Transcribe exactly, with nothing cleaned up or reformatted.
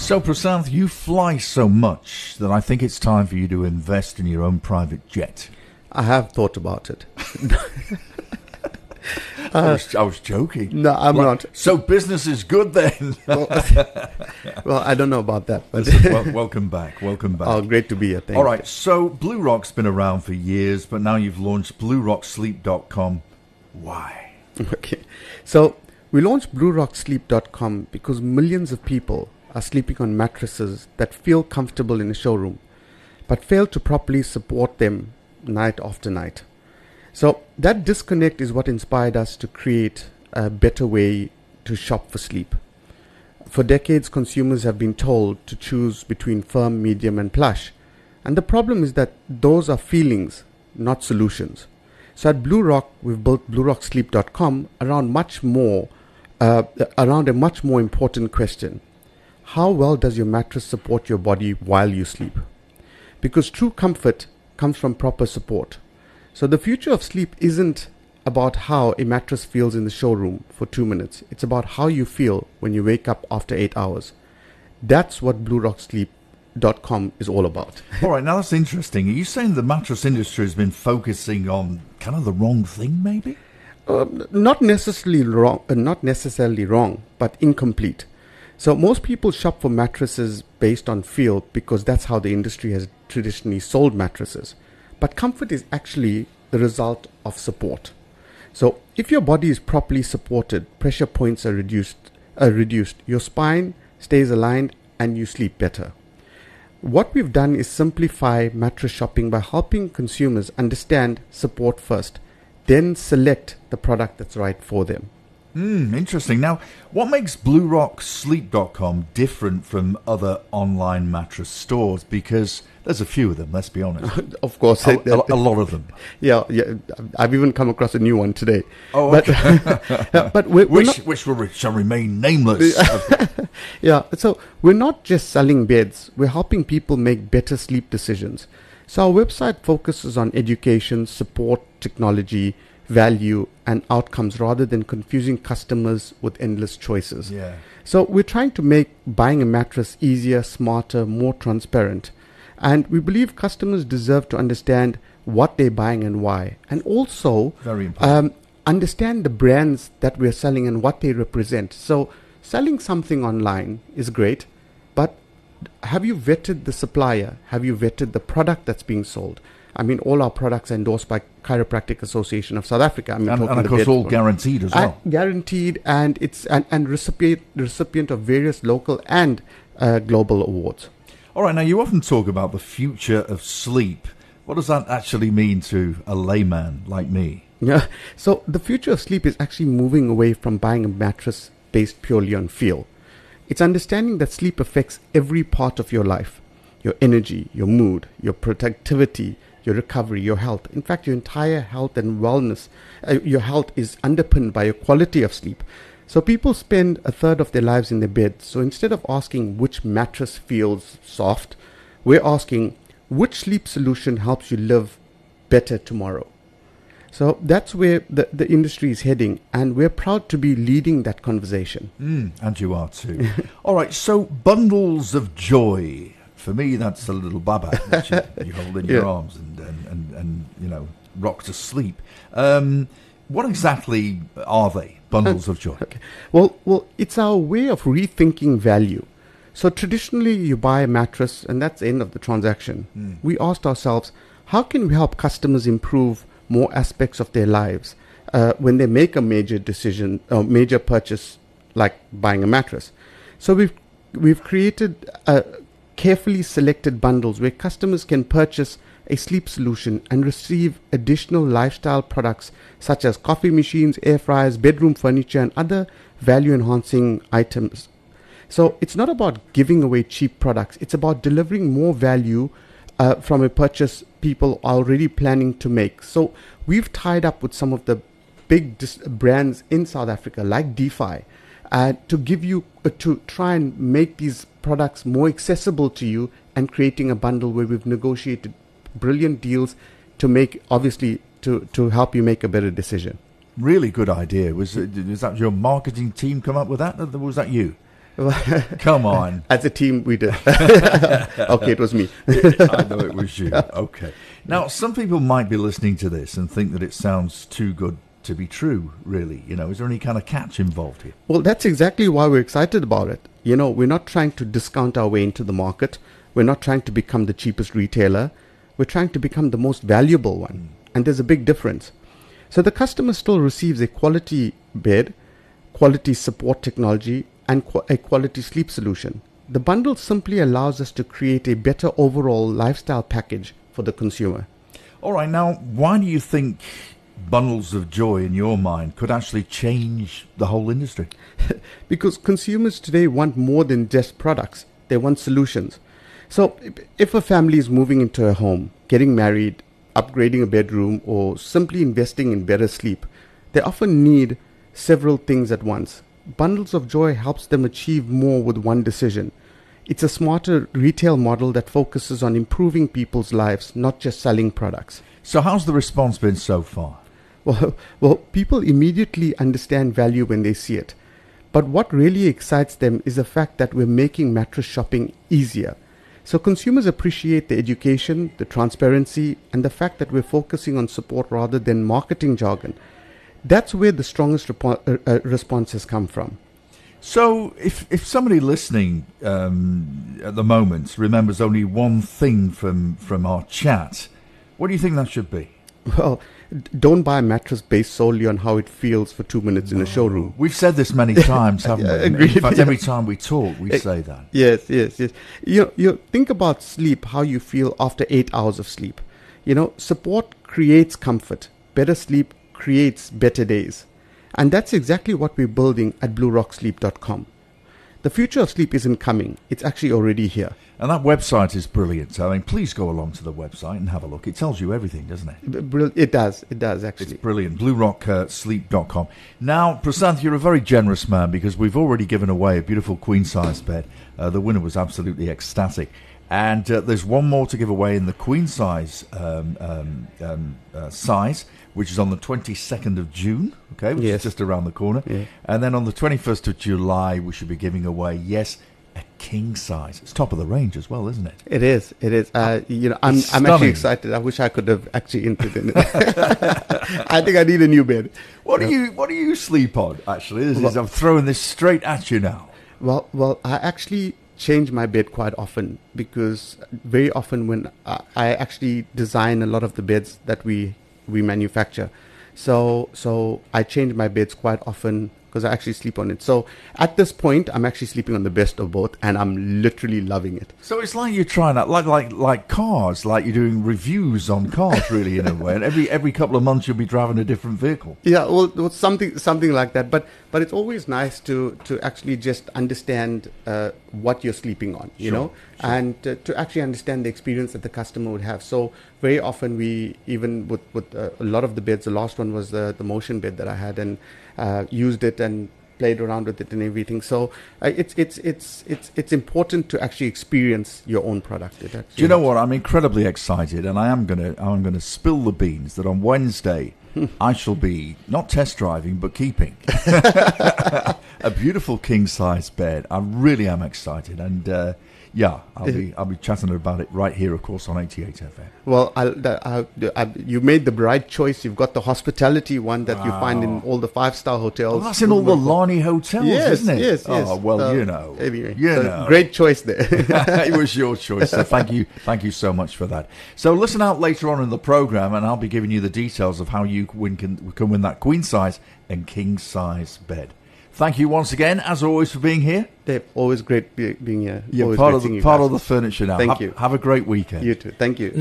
So, Prasanth, you fly so much that I think it's time for you to invest in your own private jet. I have thought about it. uh, I, was, I was joking. No, I'm well, not. So business is good then. well, well, I don't know about that. But Listen, well, welcome back. Welcome back. Oh, great to be here. Thank All you. right. So Blue Rock's been around for years, but now you've launched Blue Rock Sleep dot com. Why? Okay. So we launched Blue Rock Sleep dot com because millions of people are sleeping on mattresses that feel comfortable in a showroom, but fail to properly support them night after night. So that disconnect is what inspired us to create a better way to shop for sleep. For decades, consumers have been told to choose between firm, medium, and plush. And the problem is that those are feelings, not solutions. So at Blue Rock, we've built Blue Rock Sleep dot com around much more, uh, around a much more important question. How well does your mattress support your body while you sleep? Because true comfort comes from proper support. So the future of sleep isn't about how a mattress feels in the showroom for two minutes. It's about how you feel when you wake up after eight hours. That's what Blue Rock Sleep dot com is all about. All right, now that's interesting. Are you saying the mattress industry has been focusing on kind of the wrong thing, maybe? Uh, not necessarily wrong, uh, not necessarily wrong, but incomplete. So most people shop for mattresses based on feel because that's how the industry has traditionally sold mattresses. But comfort is actually the result of support. So if your body is properly supported, pressure points are reduced, are reduced, your spine stays aligned, and you sleep better. What we've done is simplify mattress shopping by helping consumers understand support first, then select the product that's right for them. Hmm, interesting. Now, what makes Blue Rock Sleep dot com different from other online mattress stores? Because there's a few of them, let's be honest. Of course. A, a, a lot of them. Yeah, yeah. I've even come across a new one today. Oh, okay. But, but we're, we're which, not, which will, shall remain nameless. Yeah, so we're not just selling beds. We're helping people make better sleep decisions. So our website focuses on education, support, technology, value, and outcomes rather than confusing customers with endless choices. Yeah. So we're trying to make buying a mattress easier, smarter, more transparent. And we believe customers deserve to understand what they're buying and why. And also Very important. Um, understand the brands that we're selling and what they represent. So selling something online is great, but have you vetted the supplier? Have you vetted the product that's being sold? I mean, all our products are endorsed by Chiropractic Association of South Africa. I mean, and, talking and of the course, bed all one. guaranteed as well. And guaranteed, and it's and, and recipient recipient of various local and uh, global awards. All right, now you often talk about the future of sleep. What does that actually mean to a layman like me? Yeah. So the future of sleep is actually moving away from buying a mattress based purely on feel. It's understanding that sleep affects every part of your life. Your energy, your mood, your productivity, your recovery, your health. In fact, your entire health and wellness, uh, your health is underpinned by your quality of sleep. So people spend a third of their lives in their bed. So instead of asking which mattress feels soft, we're asking which sleep solution helps you live better tomorrow. So that's where the, the industry is heading, and we're proud to be leading that conversation. Mm, and you are too. All right, so bundles of joy. For me, that's a little baba that you, you hold in your Yeah. arms and, and, and, and, you know, rock to sleep. Um, what exactly are they, bundles of joy? Okay. Well, well, it's our way of rethinking value. So traditionally, you buy a mattress, and that's the end of the transaction. Mm. We asked ourselves, how can we help customers improve more aspects of their lives uh, when they make a major decision or major purchase, like buying a mattress? So we've we've created a carefully selected bundles where customers can purchase a sleep solution and receive additional lifestyle products such as coffee machines, air fryers, bedroom furniture, and other value-enhancing items. So it's not about giving away cheap products. It's about delivering more value uh, from a purchase people are already planning to make. So we've tied up with some of the big dis- brands in South Africa like DeFi uh, to give you, uh, to try and make these products more accessible to you, and creating a bundle where we've negotiated brilliant deals to make, obviously, to, to help you make a better decision. Really good idea. Was, it, was that your marketing team come up with that, or was that you? Come on. As a team, we did. Okay, it was me. I know it was you. Okay. Now, some people might be listening to this and think that it sounds too good to be true, really. You know, is there any kind of catch involved here? Well, that's exactly why we're excited about it. You know, we're not trying to discount our way into the market. We're not trying to become the cheapest retailer. We're trying to become the most valuable one. Mm. And there's a big difference. So the customer still receives a quality bed, quality support technology, and qu- a quality sleep solution. The bundle simply allows us to create a better overall lifestyle package for the consumer. All right, now, why do you think bundles of joy in your mind could actually change the whole industry? Because consumers today want more than just products. They want solutions. So if a family is moving into a home, getting married, upgrading a bedroom, or simply investing in better sleep, they often need several things at once. Bundles of Joy helps them achieve more with one decision. It's a smarter retail model that focuses on improving people's lives, not just selling products. So how's the response been so far? Well, well, people immediately understand value when they see it. But what really excites them is the fact that we're making mattress shopping easier. So consumers appreciate the education, the transparency, and the fact that we're focusing on support rather than marketing jargon. That's where the strongest repo- uh, uh, responses come from. So if if somebody listening um, at the moment remembers only one thing from, from our chat, what do you think that should be? Well, don't buy a mattress based solely on how it feels for two minutes in a showroom. We've said this many times, haven't we? Agreed, in fact, yeah. every time we talk, we say that. Yes, yes, yes. You, you think about sleep, how you feel after eight hours of sleep. You know, support creates comfort. Better sleep creates better days. And that's exactly what we're building at blue rock sleep dot com. The future of sleep isn't coming. It's actually already here. And that website is brilliant. I mean, please go along to the website and have a look. It tells you everything, doesn't it? It does. It does, actually. It's brilliant. blue rock sleep dot com. Now, Prasanth, you're a very generous man because we've already given away a beautiful queen-size bed. Uh, the winner was absolutely ecstatic. And uh, there's one more to give away in the queen-size um, um, um, uh, size, which is on the twenty-second of June, okay, which yes. is just around the corner. Yeah. And then on the twenty-first of July, we should be giving away, yes, a king size. It's top of the range as well, isn't it? It is. It is. Uh, you know, I'm It's I'm stunning. actually excited. I wish I could have actually entered in it. I think I need a new bed. What Yeah. do you What do you sleep on? Actually, this is, Well- I'm throwing this straight at you now. Well, well, I actually change my bed quite often because very often when I, I actually design a lot of the beds that we we manufacture, so so I change my beds quite often because I actually sleep on it. So at this point, I'm actually sleeping on the best of both, and I'm literally loving it. So it's like you're trying out, like like like cars, like you're doing reviews on cars, really, in a way. And every every couple of months, you'll be driving a different vehicle. Yeah, well, well, something something like that. But but it's always nice to to actually just understand uh, what you're sleeping on, you Sure, know, sure. and uh, to actually understand the experience that the customer would have. So very often we even with with uh, a lot of the beds. The last one was the the motion bed that I had and uh, used it and played around with it and everything. So uh, it's it's it's it's it's important to actually experience your own product. It actually Do you know helps. what? I'm incredibly excited, and I am gonna I'm gonna spill the beans that on Wednesday I shall be not test driving but keeping a beautiful king size bed. I really am excited, and uh, yeah, I'll be I'll be chatting about it right here, of course, on eighty-eight F M. Well, I'll, I, I, you made the right choice. You've got the hospitality one that you find in all the five-star hotels. Well, that's in all the Lani hotels, yes, isn't it? Yes, yes. Oh, well, Uh, you know. Anyway, you so know. great choice there. It was your choice, so thank you, thank you so much for that. So listen out later on in the program, and I'll be giving you the details of how you win, can, can win that queen size and king size bed. Thank you once again, as always, for being here. Dave, always great be, being here. You're Always part great of seeing the you part guys. of the furniture now. Thank have, you. Have a great weekend. You too. Thank you.